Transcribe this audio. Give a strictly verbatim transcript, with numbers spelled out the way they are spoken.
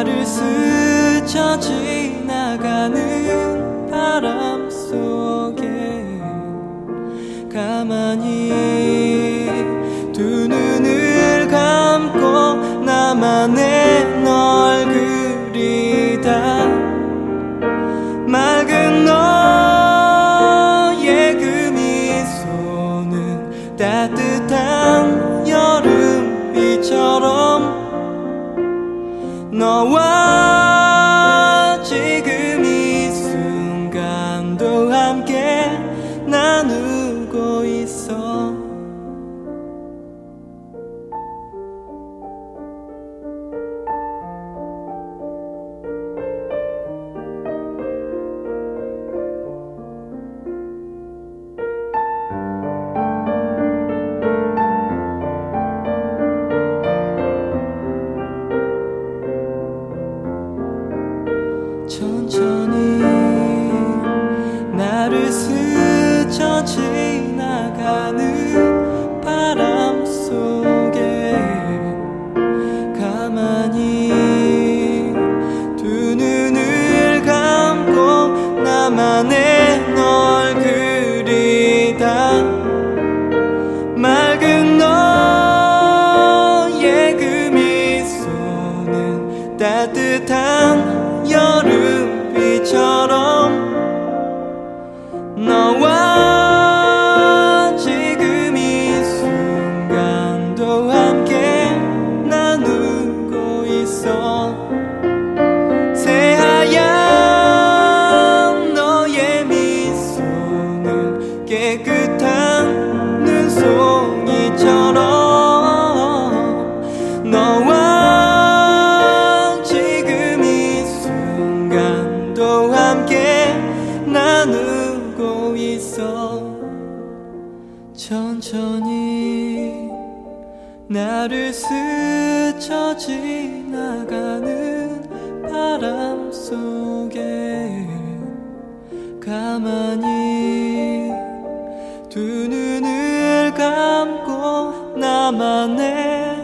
나를 스쳐 지나가는 바람 속에 가만히 두 눈을 감고 나만의 널 그리다 맑은 너의 그 미소는 따뜻한 여름비처럼 너와 지금 이 순간도 함께 나누고 있어. 천천히 나를 스쳐 지나가는 바람 속에 가만히 두 눈을 감고 나만의 널 그리다 맑은 너의 그 미소는 따뜻한 여름비처럼 너와 지금 이 순간도 함께 나누고 있어. 새하얀 너의 미소는 깨끗한 눈송이처럼 너와 함께 나누고 있어. 천천히 나를 스쳐 지나가는 바람 속에 가만히 두 눈을 감고 나만의